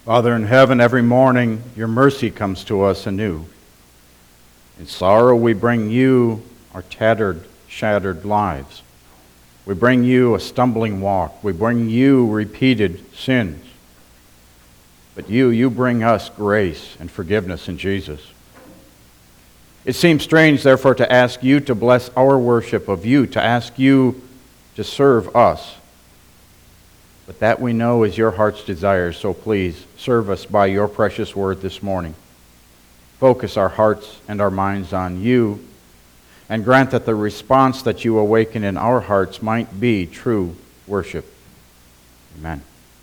Father in heaven, every morning your mercy comes to us anew. In sorrow we bring you our tattered, shattered lives. We bring you a stumbling walk. We bring you repeated sins. But you bring us grace and forgiveness in Jesus. It seems strange, therefore, to ask you to bless our worship of you, to ask you to serve us. But that we know is your heart's desire, so please serve us by your precious word this morning. Focus our hearts and our minds on you, and grant that the response that you awaken in our hearts might be true worship. Amen.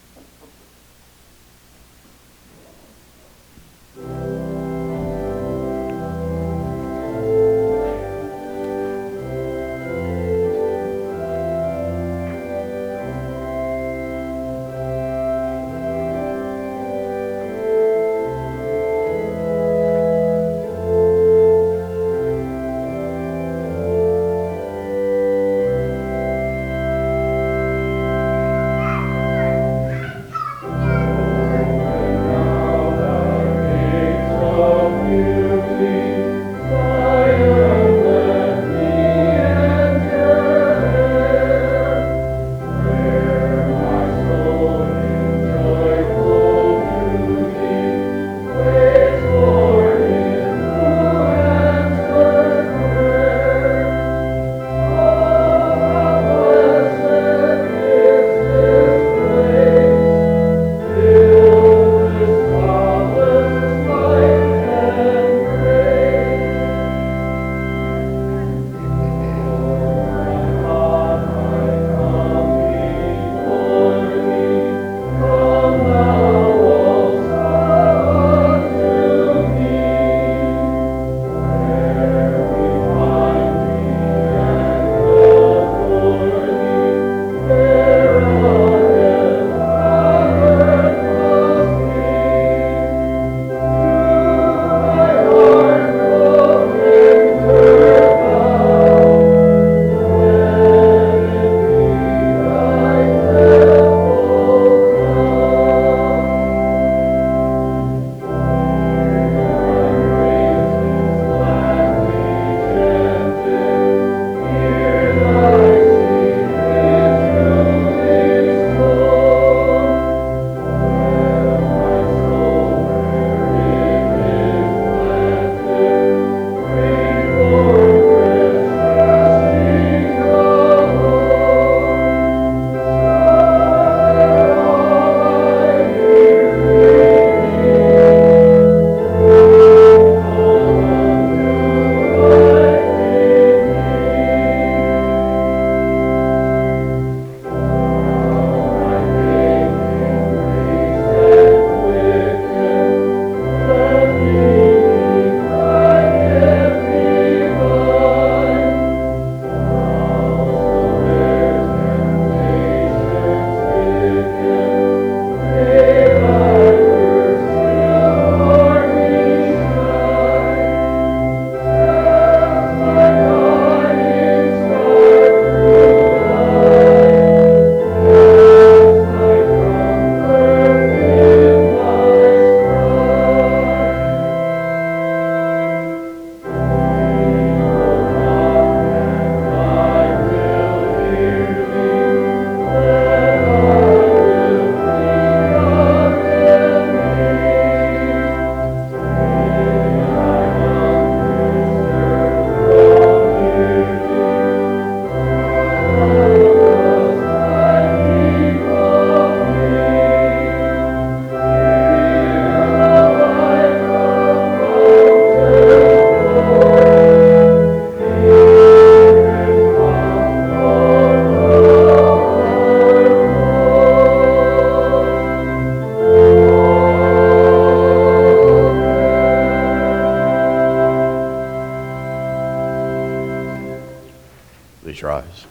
Please rise.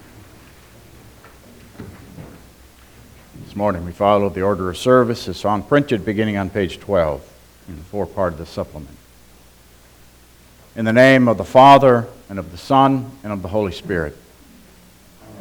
This morning we follow the order of service as found printed beginning on page 12 in the forepart of the supplement. In the name of the Father, and of the Son, and of the Holy Spirit.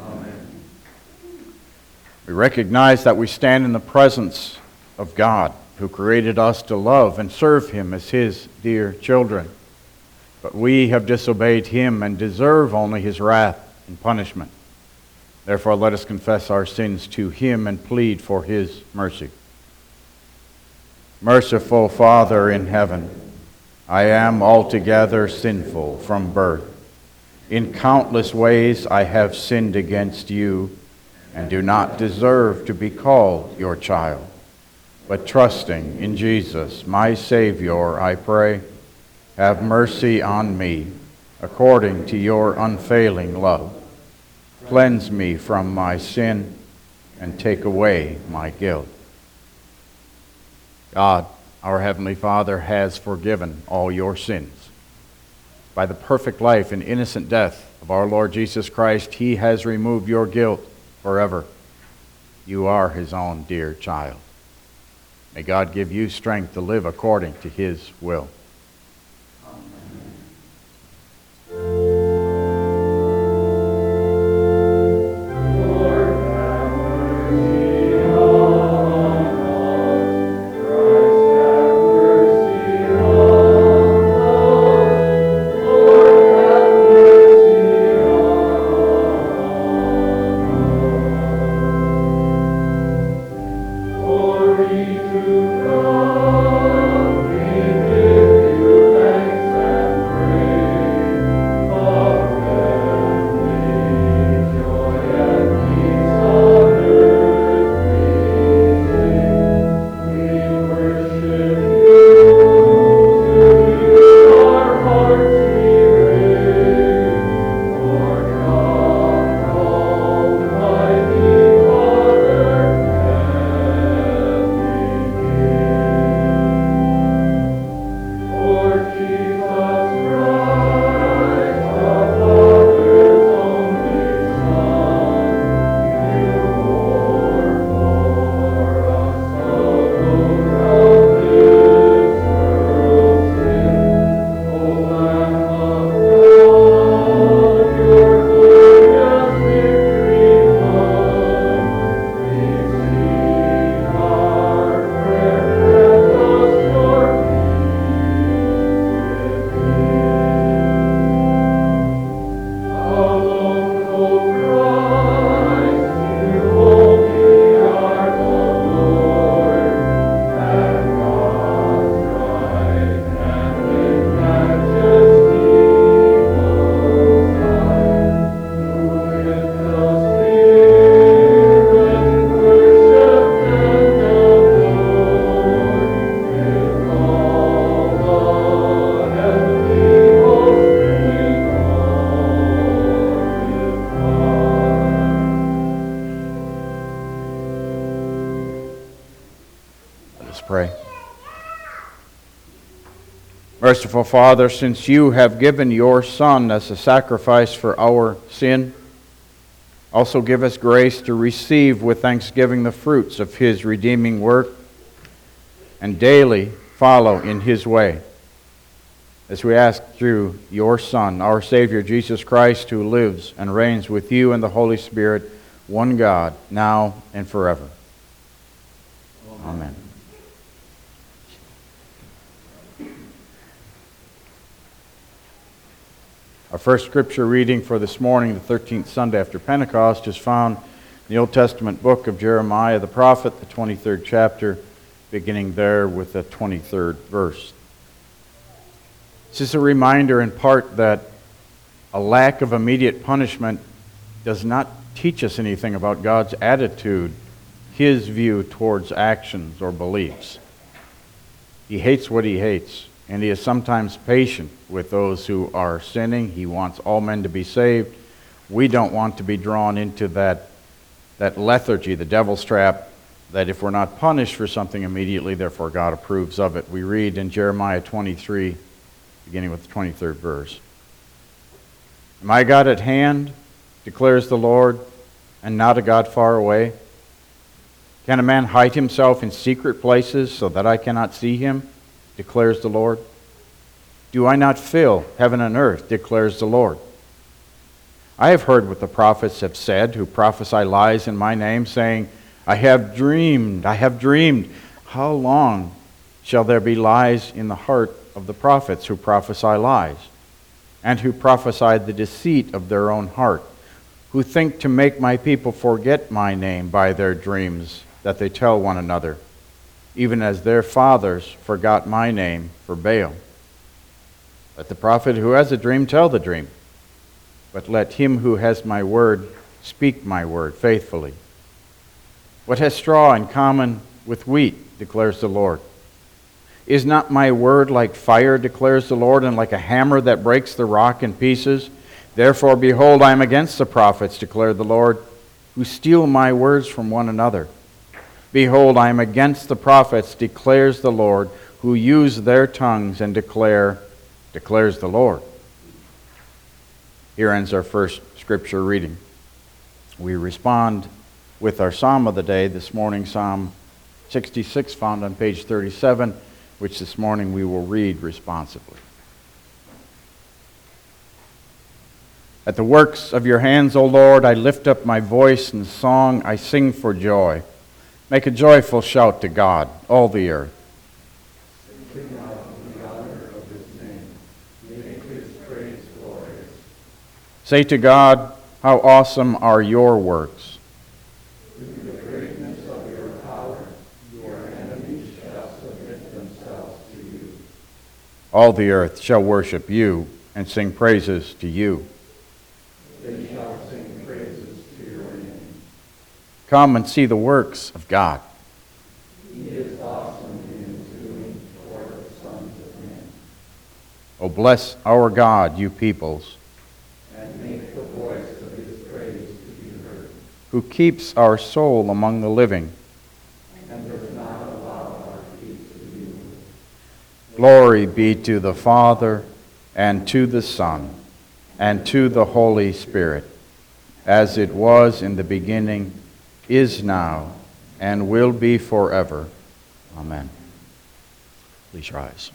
Amen. We recognize that we stand in the presence of God, who created us to love and serve him as his dear children. But we have disobeyed him and deserve only his wrath and punishment. Therefore, let us confess our sins to him and plead for his mercy. Merciful Father in heaven, I am altogether sinful from birth. In countless ways I have sinned against you and do not deserve to be called your child. But trusting in Jesus, my Savior, I pray, have mercy on me according to your unfailing love. Cleanse me from my sin and take away my guilt. God, our Heavenly Father, has forgiven all your sins. By the perfect life and innocent death of our Lord Jesus Christ, he has removed your guilt forever. You are his own dear child. May God give you strength to live according to his will. Pray. Merciful Father, since you have given your Son as a sacrifice for our sin, also give us grace to receive with thanksgiving the fruits of his redeeming work and daily follow in his way. As we ask through your Son, our Savior, Jesus Christ, who lives and reigns with you and the Holy Spirit, one God, now and forever. Amen. Our first scripture reading for this morning, the 13th Sunday after Pentecost, is found in the Old Testament book of Jeremiah the prophet, the 23rd chapter, beginning there with the 23rd verse. This is a reminder in part that a lack of immediate punishment does not teach us anything about God's attitude, his view towards actions or beliefs. He hates what he hates, and he is sometimes patient with those who are sinning. He wants all men to be saved. We don't want to be drawn into that lethargy, the devil's trap, that if we're not punished for something immediately, therefore God approves of it. We read in Jeremiah 23, beginning with the 23rd verse. Am I God at hand, declares the Lord, and not a God far away? Can a man hide himself in secret places so that I cannot see him, declares the Lord? Do I not fill heaven and earth, declares the Lord? I have heard what the prophets have said, who prophesy lies in my name, saying, I have dreamed. how long shall there be lies in the heart of the prophets who prophesy lies, and who prophesy the deceit of their own heart, who think to make my people forget my name by their dreams that they tell one another, even as their fathers forgot my name for Baal? Let the prophet who has a dream tell the dream, but let him who has my word speak my word faithfully. What has straw in common with wheat, declares the Lord? Is not my word like fire, declares the Lord, and like a hammer that breaks the rock in pieces? Therefore, behold, I am against the prophets, declared the Lord, who steal my words from one another. Behold, I am against the prophets, declares the Lord, who use their tongues and declares the Lord. Here ends our first scripture reading. We respond with our psalm of the day, this morning, Psalm 66, found on page 37, which this morning we will read responsively. At the works of your hands, O Lord, I lift up my voice in song, I sing for joy. Make a joyful shout to God, all the earth. Sing out the honor of his name. Make his praise glorious. Say to God, how awesome are your works. Through the greatness of your power, your enemies shall submit themselves to you. All the earth shall worship you and sing praises to you. They shall sing praises to your name. Come and see the works of God. He is awesome in his doing toward the sons of men. O bless our God, you peoples, And make the voice of his praise to be heard. who keeps our soul among the living. And does not allow our feet to be moved. Glory be to the Father, and to the Son, and to the Holy Spirit, as it was in the beginning, is now, and will be forever. Amen. Please rise.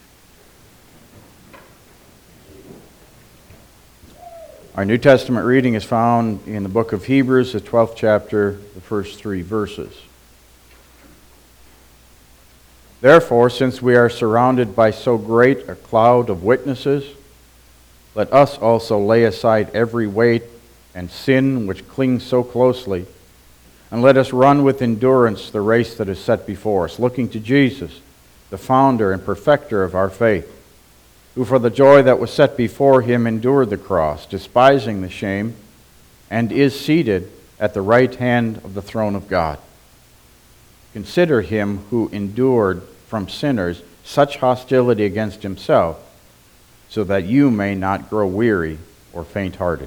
Our New Testament reading is found in the book of Hebrews, the 12th chapter, the first 3 verses. Therefore, since we are surrounded by so great a cloud of witnesses, let us also lay aside every weight and sin which clings so closely, and let us run with endurance the race that is set before us, looking to Jesus, the founder and perfecter of our faith, who for the joy that was set before him endured the cross, despising the shame, and is seated at the right hand of the throne of God. Consider him who endured from sinners such hostility against himself, so that you may not grow weary or faint-hearted.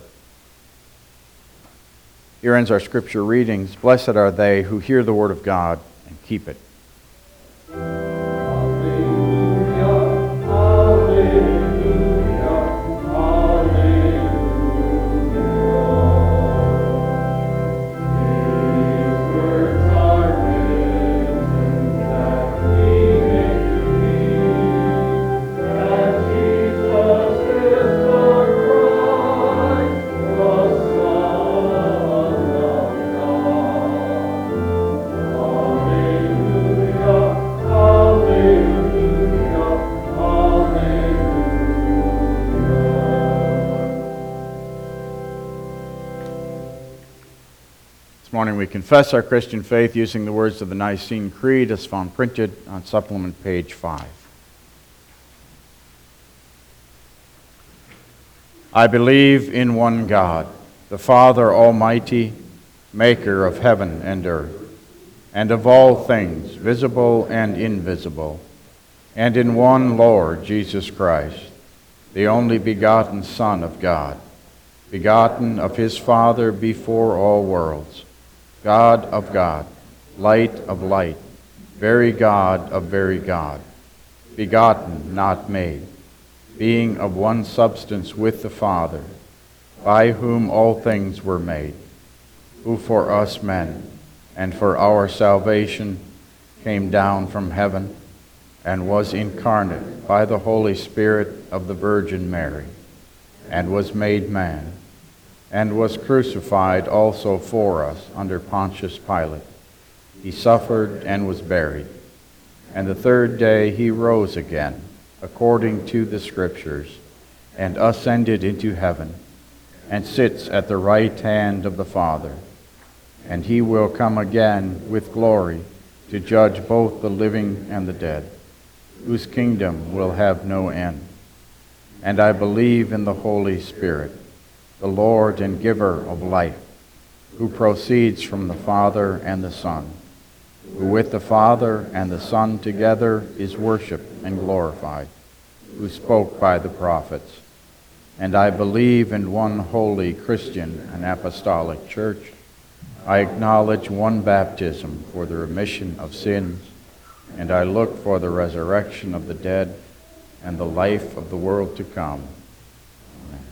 Here ends our scripture readings. Blessed are they who hear the word of God and keep it. This morning we confess our Christian faith using the words of the Nicene Creed as found printed on supplement page 5. I believe in one God, the Father Almighty, maker of heaven and earth, and of all things, visible and invisible, and in one Lord Jesus Christ, the only begotten Son of God, begotten of his Father before all worlds, God of God, light of light, very God of very God, begotten, not made, being of one substance with the Father, by whom all things were made, who for us men and for our salvation came down from heaven and was incarnate by the Holy Spirit of the Virgin Mary, and was made man, and was crucified also for us under Pontius Pilate. He suffered and was buried, And the third day he rose again, according to the Scriptures, and ascended into heaven, and sits at the right hand of the Father. And he will come again with glory to judge both the living and the dead, whose kingdom will have no end. And I believe in the Holy Spirit, the Lord and giver of life, who proceeds from the Father and the Son, who with the Father and the Son together is worshipped and glorified, who spoke by the prophets. And I believe in one holy Christian and apostolic church. I acknowledge one baptism for the remission of sins, and I look for the resurrection of the dead and the life of the world to come. Amen.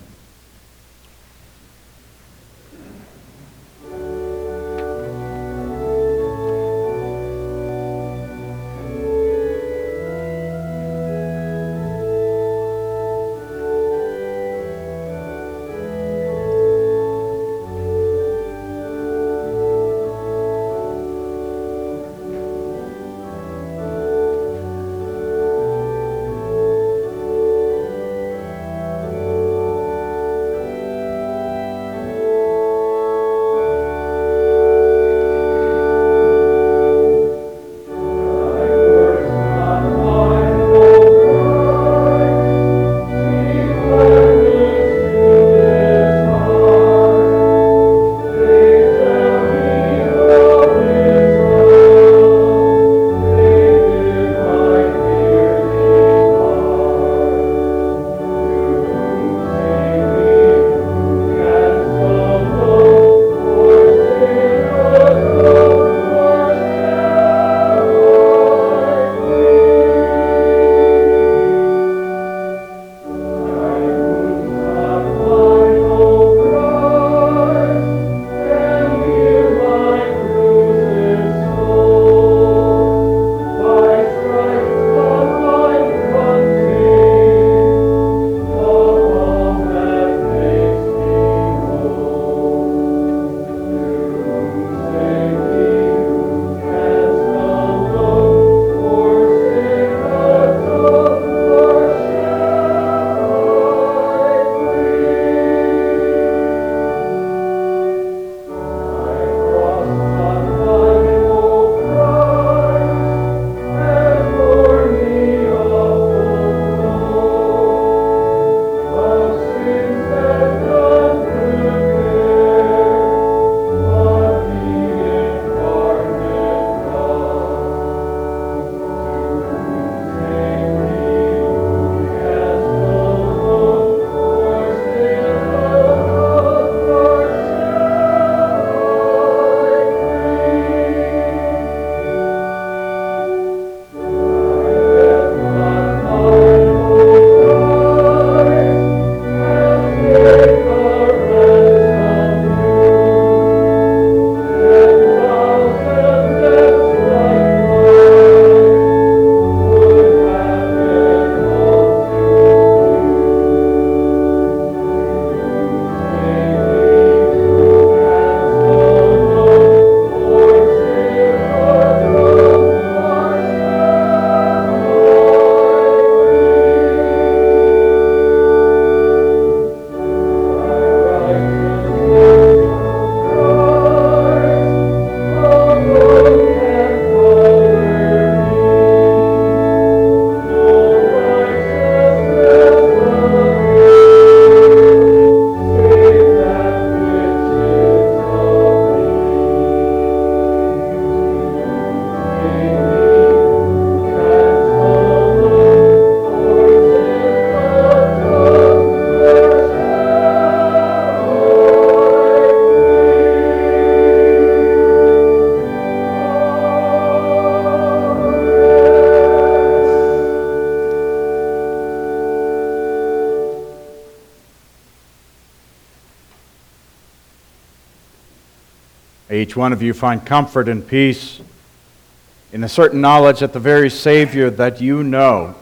May each one of you find comfort and peace in a certain knowledge that the very Savior that you know,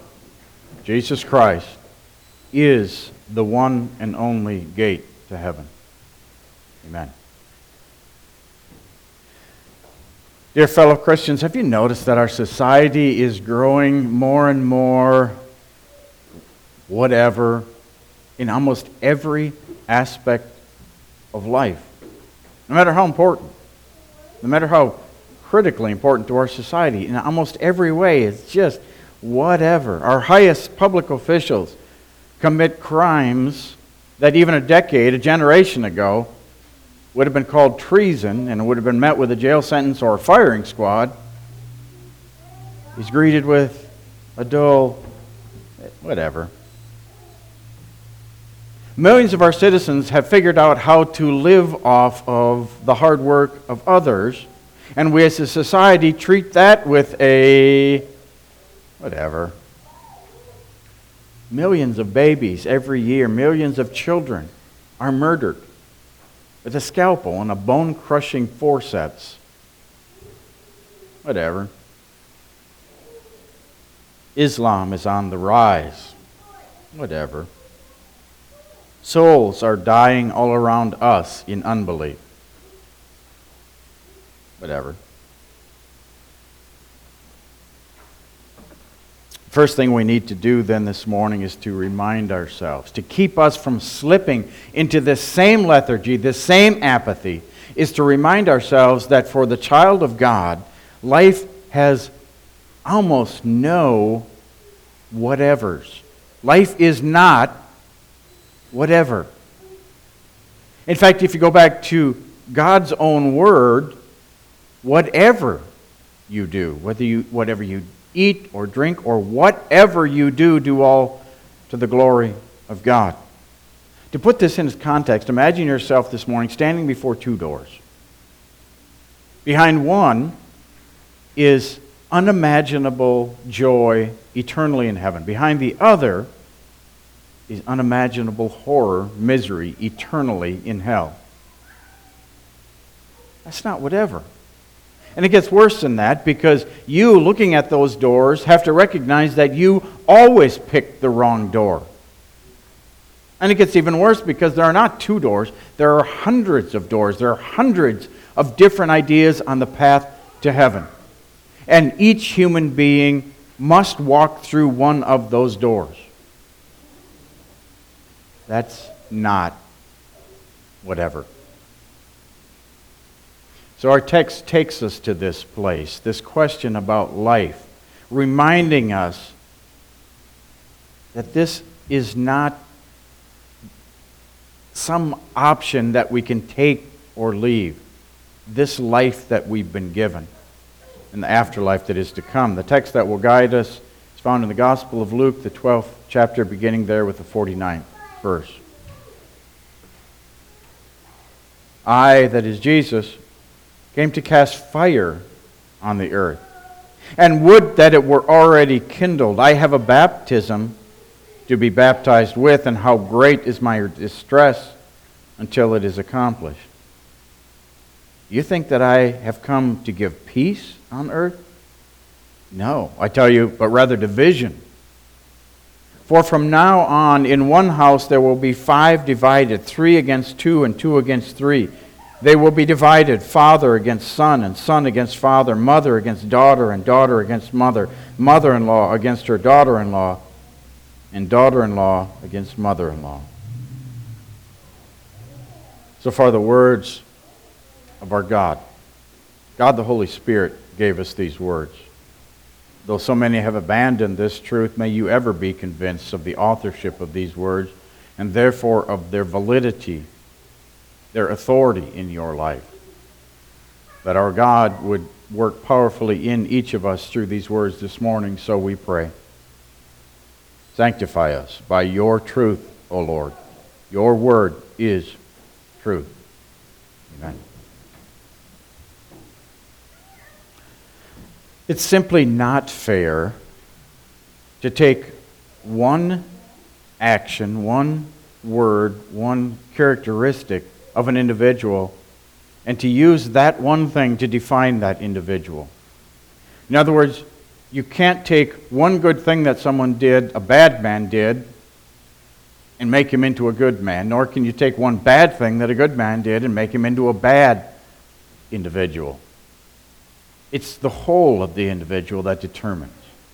Jesus Christ, is the one and only gate to heaven. Amen. Dear fellow Christians, have you noticed that our society is growing more and more whatever in almost every aspect of life? No matter how important, no matter how critically important to our society, in almost every way, it's just whatever. Our highest public officials commit crimes that even a generation ago, would have been called treason and would have been met with a jail sentence or a firing squad. He's greeted with a dull whatever. Millions of our citizens have figured out how to live off of the hard work of others, and we as a society treat that with a whatever. Millions of babies every year, millions of children are murdered with a scalpel and a bone-crushing forceps. Whatever. Islam is on the rise. Whatever. Souls are dying all around us in unbelief. Whatever. First thing we need to do then this morning is to remind ourselves, to keep us from slipping into this same lethargy, this same apathy, is to remind ourselves that for the child of God, life has almost no whatevers. Life is not whatever. In fact, if you go back to God's own word, whatever you do, whatever you eat or drink or whatever you do, do all to the glory of God. To put this in its context, imagine yourself this morning standing before two doors. Behind one is unimaginable joy eternally in heaven. Behind the other is unimaginable horror, misery eternally in hell. That's not whatever. And it gets worse than that, because you, looking at those doors, have to recognize that you always picked the wrong door. And it gets even worse because there are not two doors, there are hundreds of doors. There are hundreds of different ideas on the path to heaven. And each human being must walk through one of those doors. That's not whatever. So our text takes us to this place, this question about life, reminding us that this is not some option that we can take or leave. This life that we've been given and the afterlife that is to come. The text that will guide us is found in the Gospel of Luke, the 12th chapter, beginning there with the 49th verse. I, that is Jesus, came to cast fire on the earth, and would that it were already kindled. I have a baptism to be baptized with, and how great is my distress until it is accomplished. You think that I have come to give peace on earth? No, I tell you, but rather division. For from now on, in one house there will be 5 divided, 3 against 2 and 2 against 3. They will be divided, father against son, and son against father, mother against daughter, and daughter against mother, mother-in-law against her daughter-in-law, and daughter-in-law against mother-in-law. So far the words of our God. God the Holy Spirit gave us these words. Though so many have abandoned this truth, may you ever be convinced of the authorship of these words, and therefore of their validity, their authority in your life. That our God would work powerfully in each of us through these words this morning, so we pray. Sanctify us by your truth, O Lord. Your word is truth. Amen. It's simply not fair to take one action, one word, one characteristic of an individual and to use that one thing to define that individual. In other words, you can't take one good thing that someone did, a bad man did, and make him into a good man, nor can you take one bad thing that a good man did and make him into a bad individual. It's the whole of the individual that determines.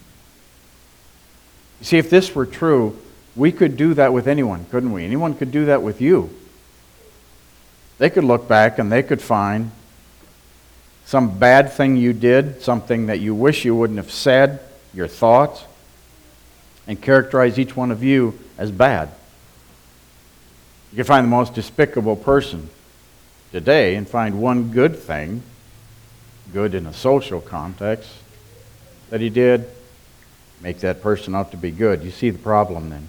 You see, if this were true, we could do that with anyone, couldn't we? Anyone could do that with you. They could look back and they could find some bad thing you did, something that you wish you wouldn't have said, your thoughts, and characterize each one of you as bad. You can find the most despicable person today and find one good thing, good in a social context, that he did, make that person out to be good. You see the problem then.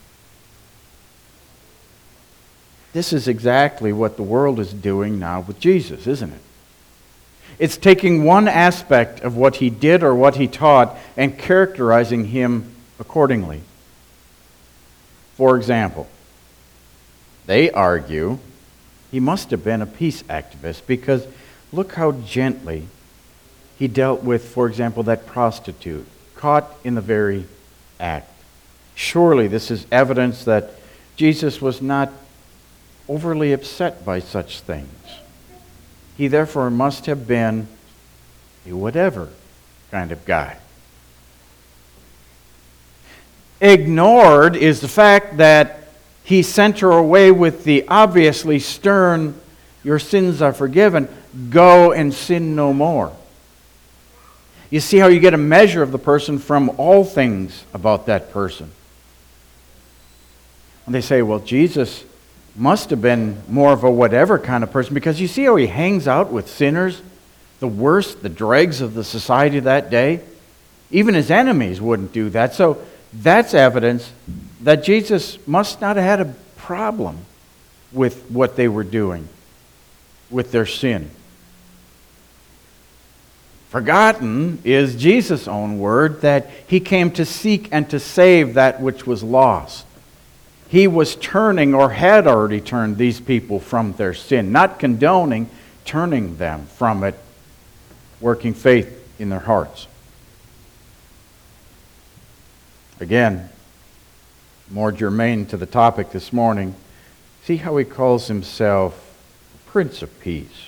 This is exactly what the world is doing now with Jesus, isn't it? It's taking one aspect of what he did or what he taught and characterizing him accordingly. For example, they argue he must have been a peace activist because look how gently he dealt with, for example, that prostitute caught in the very act. Surely this is evidence that Jesus was not overly upset by such things. He therefore must have been a whatever kind of guy. Ignored is the fact that he sent her away with the obviously stern, "Your sins are forgiven, go and sin no more." You see how you get a measure of the person from all things about that person. And they say, well, Jesus must have been more of a whatever kind of person because you see how he hangs out with sinners, the worst, the dregs of the society that day. Even his enemies wouldn't do that. So that's evidence that Jesus must not have had a problem with what they were doing, with their sin. Forgotten is Jesus' own word that he came to seek and to save that which was lost. He was turning or had already turned these people from their sin, not condoning, turning them from it, working faith in their hearts. Again, more germane to the topic this morning, see how he calls himself Prince of Peace.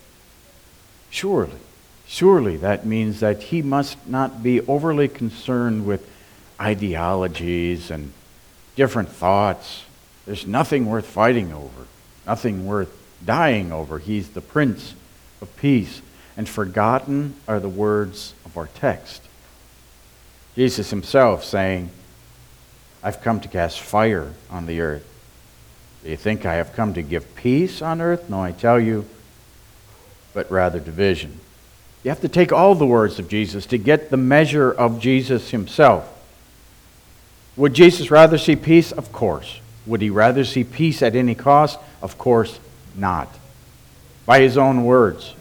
Surely that means that he must not be overly concerned with ideologies and different thoughts. There's nothing worth fighting over, nothing worth dying over. He's the Prince of Peace. And forgotten are the words of our text. Jesus himself saying, I've come to cast fire on the earth. Do you think I have come to give peace on earth? No, I tell you, but rather division. You have to take all the words of Jesus to get the measure of Jesus himself. Would Jesus rather see peace? Of course. Would he rather see peace at any cost? Of course not. By his own words.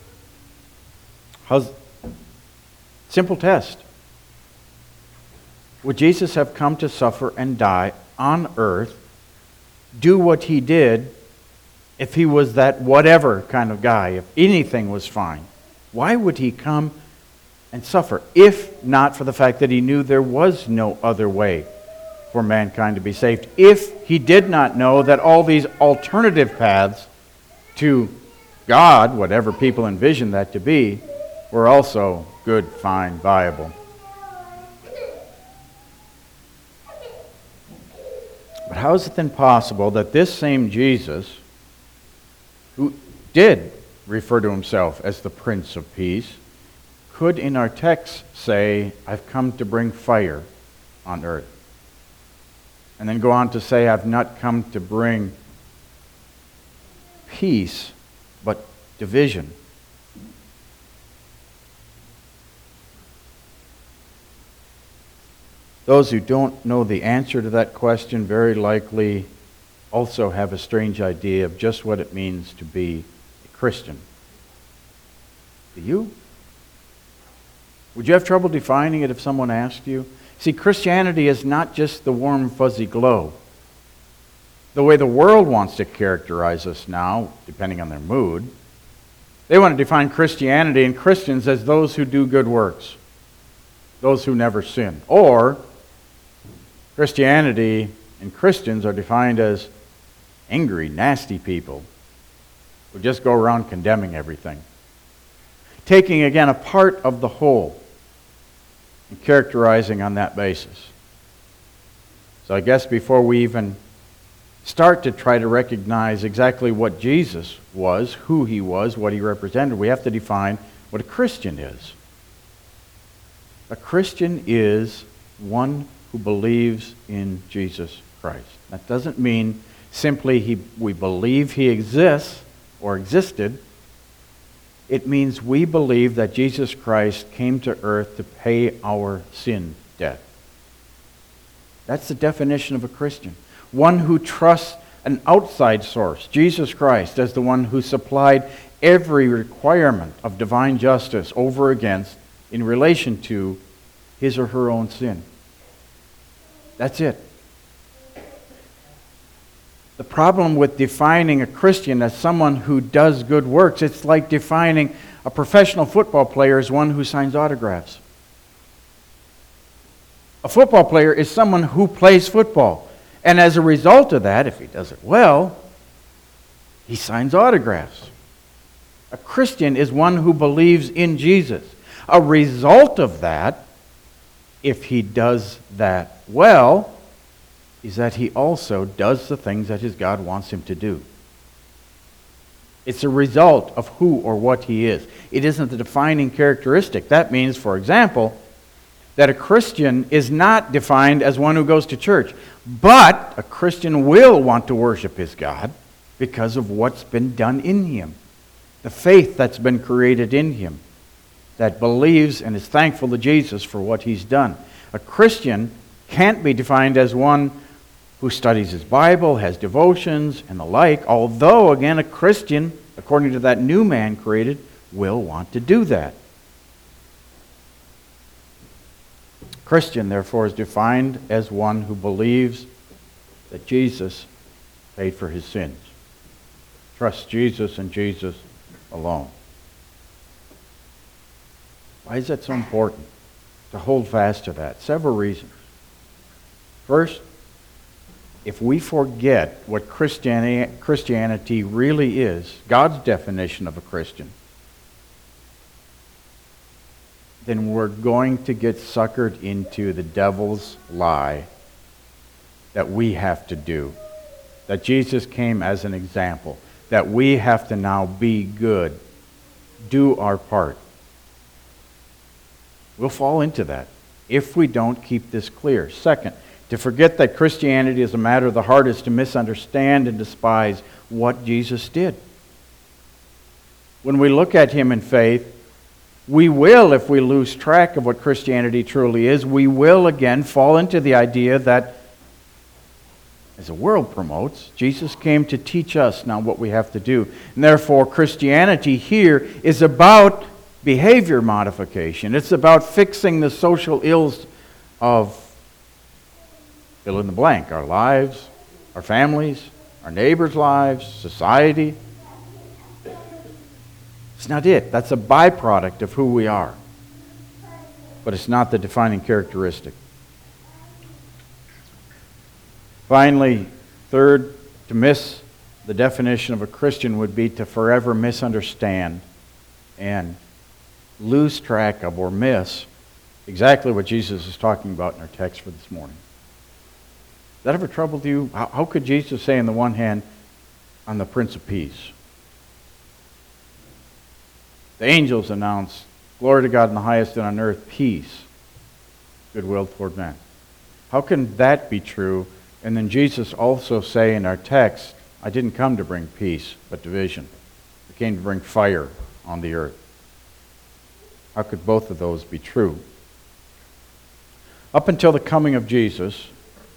Simple test. Would Jesus have come to suffer and die on earth, do what he did, if he was that whatever kind of guy, if anything was fine? Why would he come and suffer, if not for the fact that he knew there was no other way for mankind to be saved? If he did not know that all these alternative paths to God, whatever people envision that to be, were also good, fine, viable. But how is it then possible that this same Jesus, who did refer to himself as the Prince of Peace, could in our text say, I've come to bring fire on earth? And then go on to say, I've not come to bring peace, but division. Those who don't know the answer to that question very likely also have a strange idea of just what it means to be a Christian. Do you? Would you have trouble defining it if someone asked you? See, Christianity is not just the warm, fuzzy glow. The way the world wants to characterize us now, depending on their mood, they want to define Christianity and Christians as those who do good works, those who never sin. Or Christianity and Christians are defined as angry, nasty people who just go around condemning everything. taking again a part of the whole and characterizing on that basis. So I guess before we even start to try to recognize exactly what Jesus was, who he was, what he represented, we have to define what a Christian is. A Christian is one who believes in Jesus Christ. That doesn't mean simply we believe he exists or existed. It means we believe that Jesus Christ came to earth to pay our sin debt. That's the definition of a Christian. One who trusts an outside source, Jesus Christ, as the one who supplied every requirement of divine justice over against in relation to his or her own sin. That's it. The problem with defining a Christian as someone who does good works, it's like defining a professional football player as one who signs autographs. A football player is someone who plays football. And as a result of that, if he does it well, he signs autographs. A Christian is one who believes in Jesus. A result of that, if he does that well, is that he also does the things that his God wants him to do. It's a result of who or what he is. It isn't the defining characteristic. That means, for example, that a Christian is not defined as one who goes to church, but a Christian will want to worship his God because of what's been done in him, the faith that's been created in him, that believes and is thankful to Jesus for what he's done. A Christian can't be defined as one who studies his Bible, has devotions, and the like, although, again, a Christian, according to that new man created, will want to do that. Christian, therefore, is defined as one who believes that Jesus paid for his sins. Trusts Jesus and Jesus alone. Why is that so important to hold fast to that? Several reasons. First, if we forget what Christianity really is, God's definition of a Christian, then we're going to get suckered into the devil's lie that we have to do. That Jesus came as an example. That we have to now be good. Do our part. We'll fall into that if we don't keep this clear. Second, to forget that Christianity is a matter of the heart is to misunderstand and despise what Jesus did. When we look at him in faith, we will, if we lose track of what Christianity truly is, we will again fall into the idea that, as the world promotes, Jesus came to teach us now what we have to do. And therefore, Christianity here is about behavior modification. It's about fixing the social ills of fill in the blank, our lives, our families, our neighbors' lives, society. It's not it. That's a byproduct of who we are. But it's not the defining characteristic. Finally, third, to miss the definition of a Christian would be to forever misunderstand and lose track of or miss exactly what Jesus is talking about in our text for this morning. That ever troubled you? How could Jesus say on the one hand, I'm the Prince of Peace? The angels announce, glory to God in the highest and on earth, peace, goodwill toward men. How can that be true? And then Jesus also say in our text, I didn't come to bring peace, but division. I came to bring fire on the earth. How could both of those be true? Up until the coming of Jesus,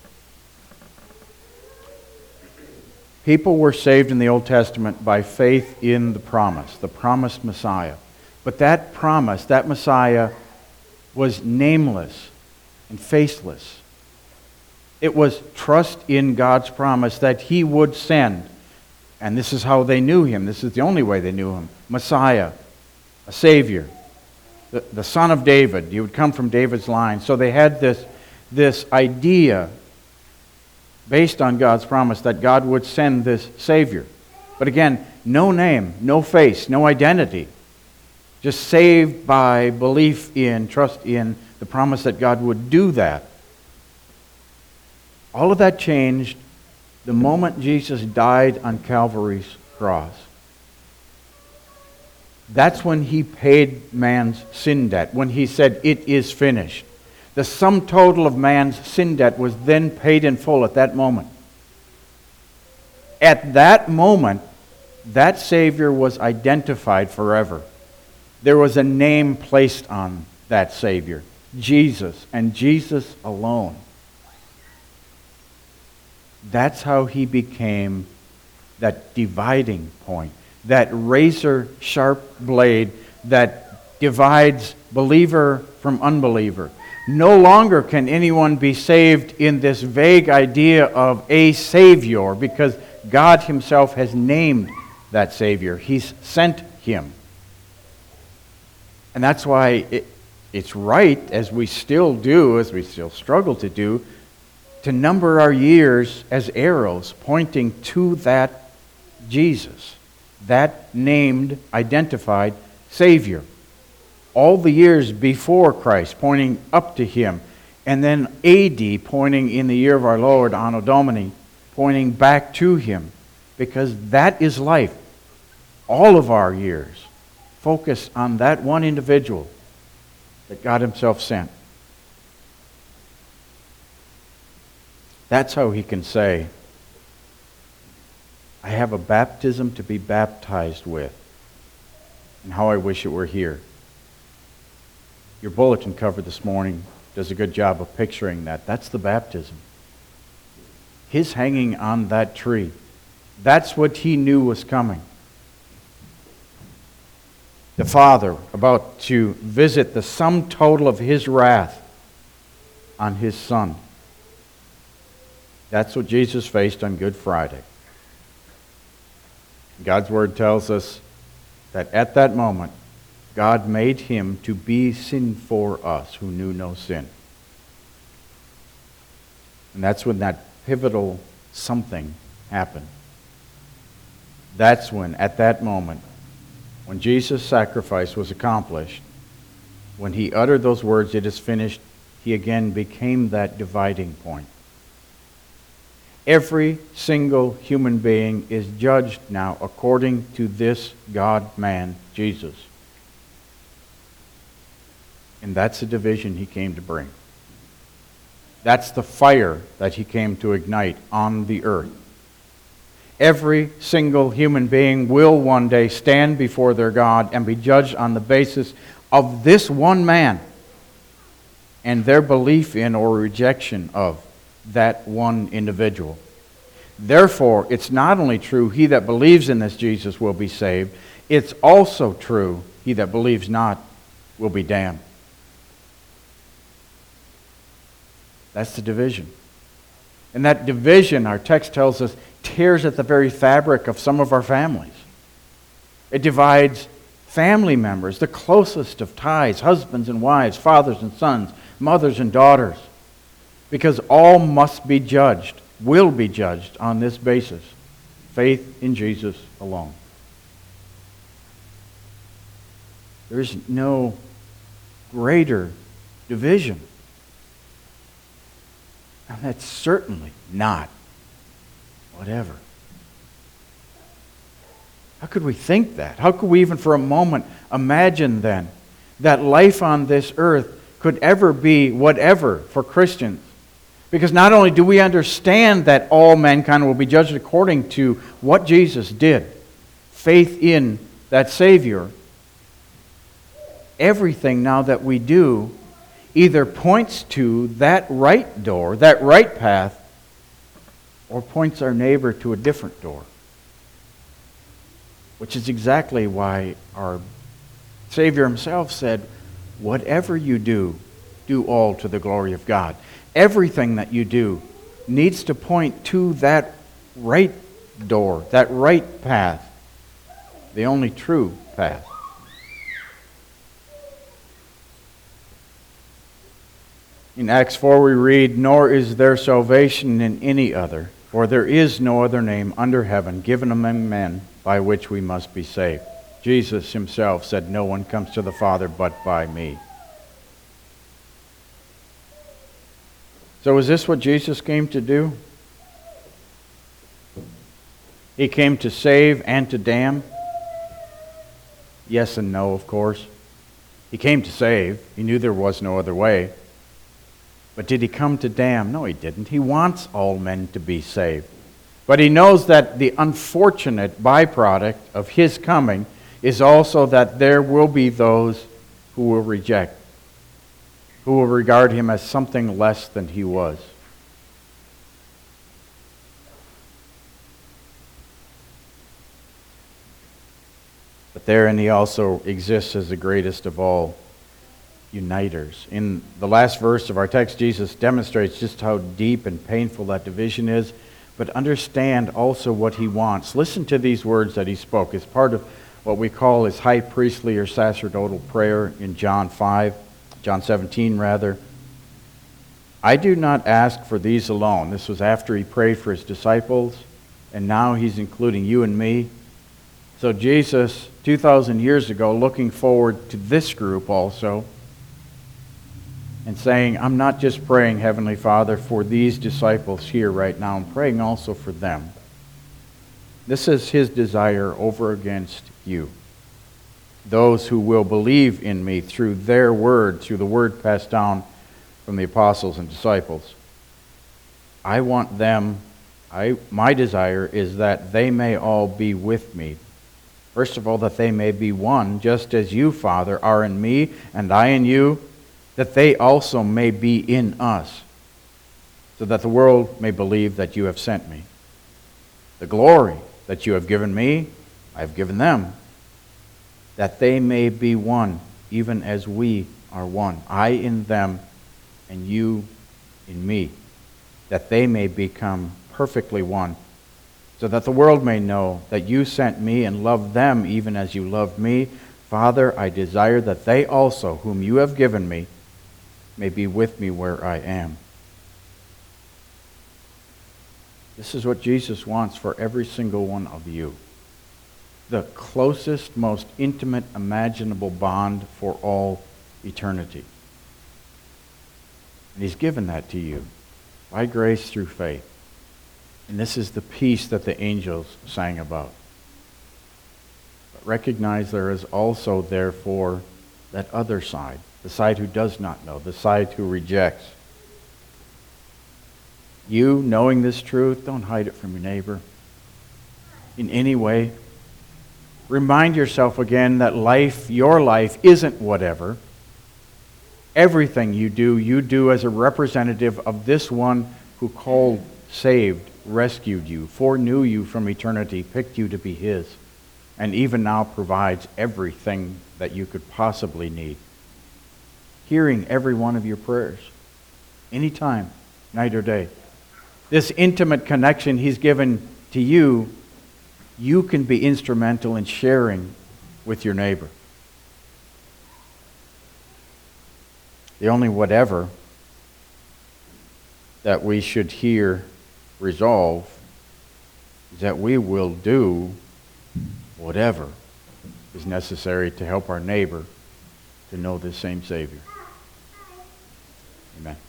people were saved in the Old Testament by faith in the promised Messiah. But that promise, that Messiah, was nameless and faceless. It was trust in God's promise that he would send. And this is how they knew him. This is the only way they knew him. Messiah, a Savior, the Son of David. He would come from David's line. So they had this idea based on God's promise that God would send this Savior. But again, no name, no face, no identity. just saved by belief in, trust in the promise that God would do that. All of that changed the moment Jesus died on Calvary's cross. That's when he paid man's sin debt, when he said, "It is finished." The sum total of man's sin debt was then paid in full at that moment. At that moment, that Savior was identified forever. There was a name placed on that Savior, Jesus, and Jesus alone. That's how he became that dividing point, that razor-sharp blade that divides believer from unbeliever. No longer can anyone be saved in this vague idea of a Savior, because God himself has named that Savior. He's sent him. And that's why it's right, as we still do, as we still struggle to do, to number our years as arrows pointing to that Jesus, that named, identified Savior. All the years before Christ pointing up to him, and then AD pointing in the year of our Lord, Anno Domini, pointing back to him, because that is life. All of our years focus on that one individual that God himself sent. That's how he can say, "I have a baptism to be baptized with, and how I wish it were here." Your bulletin cover this morning does a good job of picturing that. That's the baptism. His hanging on that tree. That's what he knew was coming. The Father about to visit the sum total of his wrath on his Son. That's what Jesus faced on Good Friday. God's Word tells us that at that moment, God made him to be sin for us who knew no sin. And that's when that pivotal something happened. That's when, at that moment, when Jesus' sacrifice was accomplished, when he uttered those words, "It is finished," he again became that dividing point. Every single human being is judged now according to this God-man, Jesus. And that's the division he came to bring. That's the fire that he came to ignite on the earth. Every single human being will one day stand before their God and be judged on the basis of this one man and their belief in or rejection of that one individual. Therefore, it's not only true he that believes in this Jesus will be saved, it's also true he that believes not will be damned. That's the division. And that division, our text tells us, tears at the very fabric of some of our families. It divides family members, the closest of ties, husbands and wives, fathers and sons, mothers and daughters, because all must be judged, will be judged on this basis, faith in Jesus alone. There is no greater division. And that's certainly not whatever. How could we think that? How could we even for a moment imagine then that life on this earth could ever be whatever for Christians? Because not only do we understand that all mankind will be judged according to what Jesus did, faith in that Savior, everything now that we do either points to that right door, that right path, or points our neighbor to a different door. Which is exactly why our Savior himself said, "Whatever you do, do all to the glory of God." Everything that you do needs to point to that right door, that right path, the only true path. In Acts 4 we read, "Nor is there salvation in any other, for there is no other name under heaven given among men by which we must be saved." Jesus himself said, "No one comes to the Father but by me." So is this what Jesus came to do? He came to save and to damn? Yes and no, of course. He came to save. He knew there was no other way. But did he come to damn? No, he didn't. He wants all men to be saved. But he knows that the unfortunate byproduct of his coming is also that there will be those who will reject, who will regard him as something less than he was. But therein he also exists as the greatest of all uniters. In the last verse of our text, Jesus demonstrates just how deep and painful that division is, but understand also what he wants. Listen to these words that he spoke as part of what we call his high priestly or sacerdotal prayer in John 17 rather. "I do not ask for these alone." This was after he prayed for his disciples, and now he's including you and me. So Jesus, 2,000 years ago, looking forward to this group also, and saying, "I'm not just praying, Heavenly Father, for these disciples here right now. I'm praying also for them." This is his desire over against you. Those who will believe in me through their word, through the word passed down from the apostles and disciples. I want them, my desire is that they may all be with me. First of all, that they may be one, just as you, Father, are in me and I in you, that they also may be in us, so that the world may believe that you have sent me. The glory that you have given me, I have given them, that they may be one, even as we are one. I in them and you in me, that they may become perfectly one, so that the world may know that you sent me and loved them even as you loved me. Father, I desire that they also, whom you have given me, may be with me where I am. This is what Jesus wants for every single one of you. The closest, most intimate, imaginable bond for all eternity. And he's given that to you by grace through faith. And this is the peace that the angels sang about. But recognize there is also, therefore, that other side, the side who does not know, the side who rejects. You, knowing this truth, don't hide it from your neighbor in any way. Remind yourself again that life, your life, isn't whatever. Everything you do as a representative of this one who called, saved, rescued you, foreknew you from eternity, picked you to be his, and even now provides everything that you could possibly need. Hearing every one of your prayers, anytime, night or day. This intimate connection he's given to you, you can be instrumental in sharing with your neighbor. The only whatever that we should here resolve is that we will do whatever is necessary to help our neighbor to know this same Savior. Amen.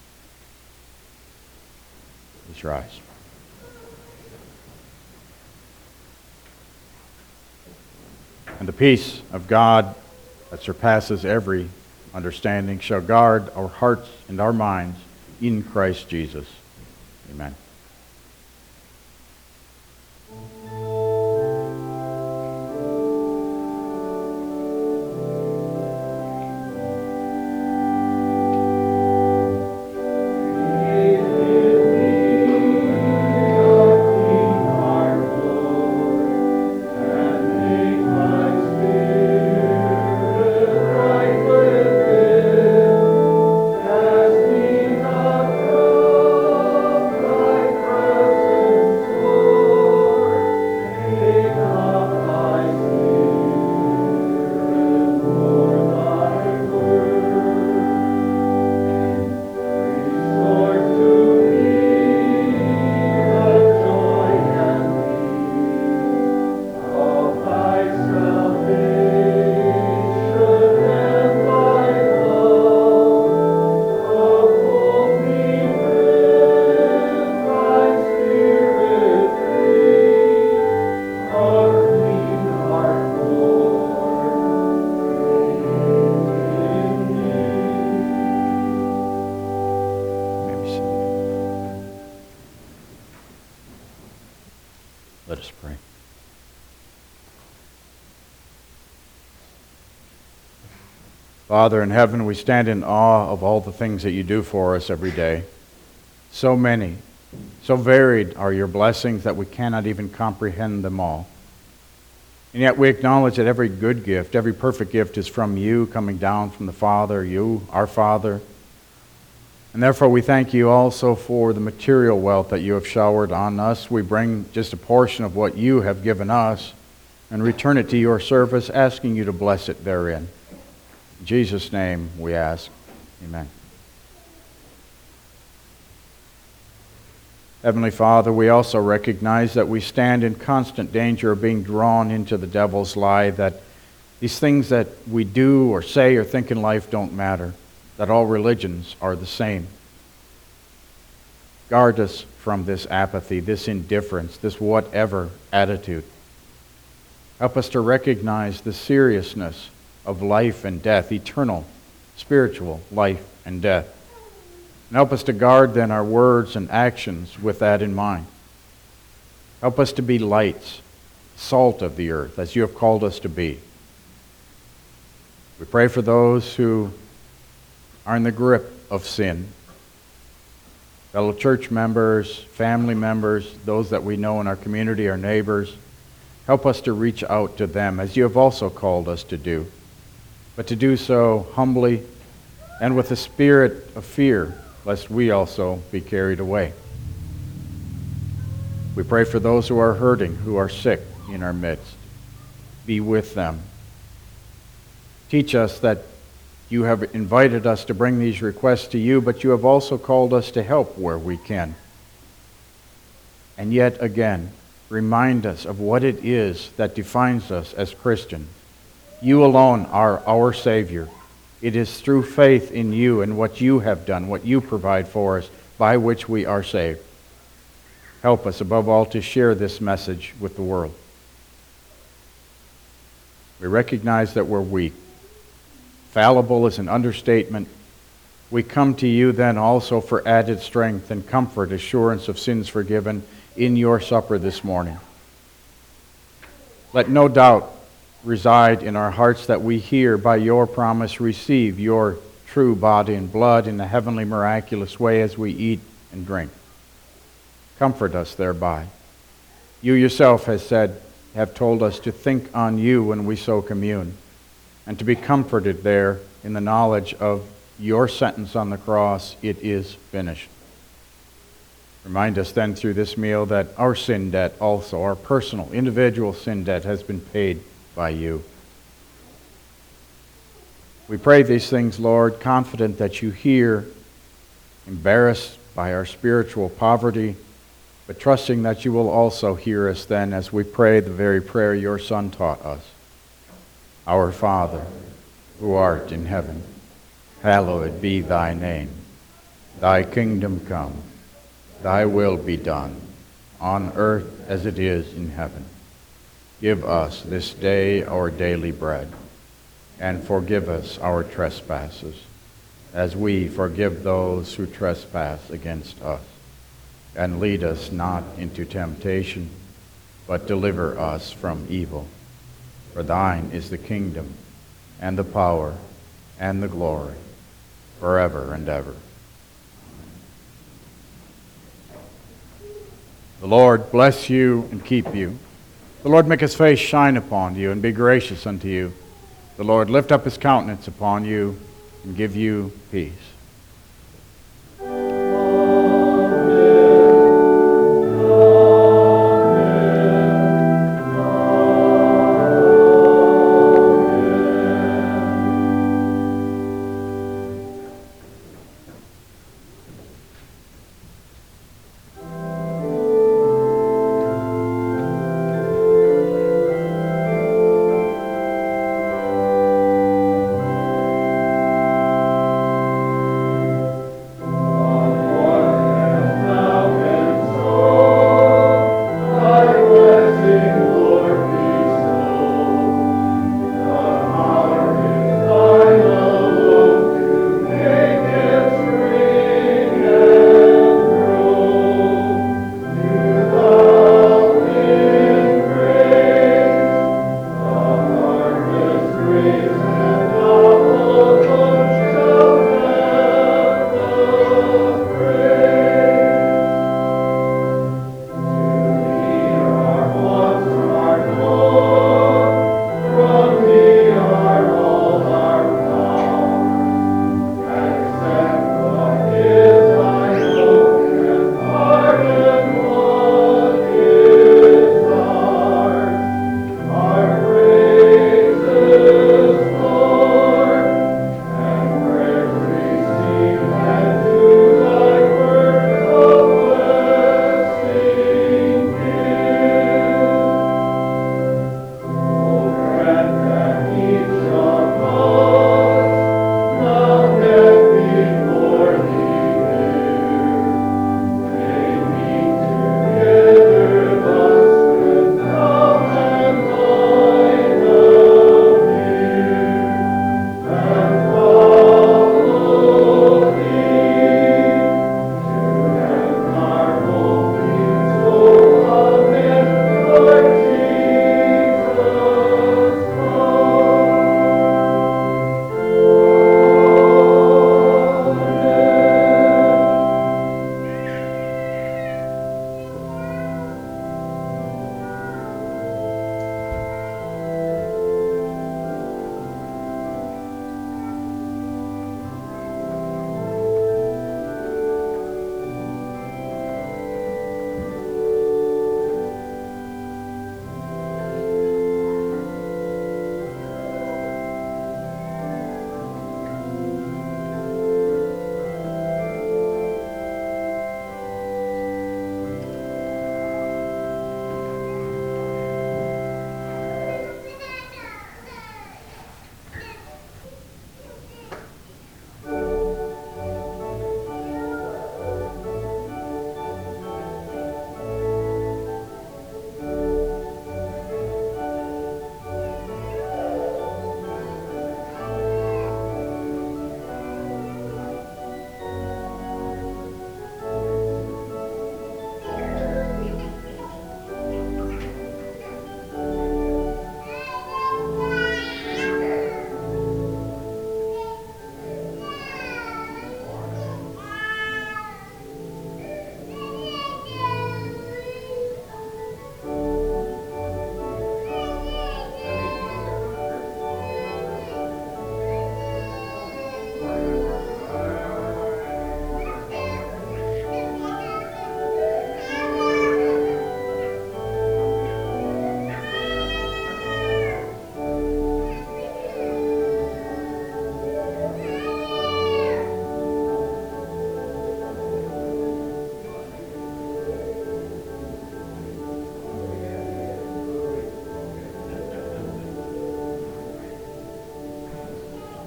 Please rise. And the peace of God that surpasses every understanding shall guard our hearts and our minds in Christ Jesus. Amen. us pray. Father in heaven, we stand in awe of all the things that you do for us every day. So many, so varied are your blessings that we cannot even comprehend them all. And yet we acknowledge that every good gift, every perfect gift is from you, coming down from the Father, you, our Father. And therefore we thank you also for the material wealth that you have showered on us. We bring just a portion of what you have given us and return it to your service, asking you to bless it therein. In Jesus' name we ask. Amen. Heavenly Father, we also recognize that we stand in constant danger of being drawn into the devil's lie, that these things that we do or say or think in life don't matter, that all religions are the same. Guard us from this apathy, this indifference, this whatever attitude. Help us to recognize the seriousness of life and death, eternal, spiritual life and death. And help us to guard then our words and actions with that in mind. Help us to be lights, salt of the earth, as you have called us to be. We pray for those who are in the grip of sin, fellow church members, family members, those that we know in our community, our neighbors. Help us to reach out to them, as you have also called us to do, but to do so humbly and with a spirit of fear, lest we also be carried away. We pray for those who are hurting, who are sick in our midst. Be with them. Teach us that you have invited us to bring these requests to you, but you have also called us to help where we can. And yet again, remind us of what it is that defines us as Christians. You alone are our Savior. It is through faith in you and what you have done, what you provide for us, by which we are saved. Help us, above all, to share this message with the world. We recognize that we're weak. Fallible is an understatement. We come to you then also for added strength and comfort, assurance of sins forgiven in your supper this morning. Let no doubt reside in our hearts that we here, by your promise, receive your true body and blood in a heavenly miraculous way as we eat and drink. Comfort us thereby. You yourself have told us to think on you when we so commune, and to be comforted there in the knowledge of your sentence on the cross, it is finished. Remind us then through this meal that our sin debt also, our personal, individual sin debt, has been paid by you. We pray these things, Lord, confident that you hear, embarrassed by our spiritual poverty, but trusting that you will also hear us then as we pray the very prayer your Son taught us. Our Father, who art in heaven, hallowed be thy name. Thy kingdom come, thy will be done, on earth as it is in heaven. Give us this day our daily bread, and forgive us our trespasses, as we forgive those who trespass against us. And lead us not into temptation, but deliver us from evil. For thine is the kingdom, and the power, and the glory, forever and ever. The Lord bless you and keep you. The Lord make his face shine upon you and be gracious unto you. The Lord lift up his countenance upon you and give you peace.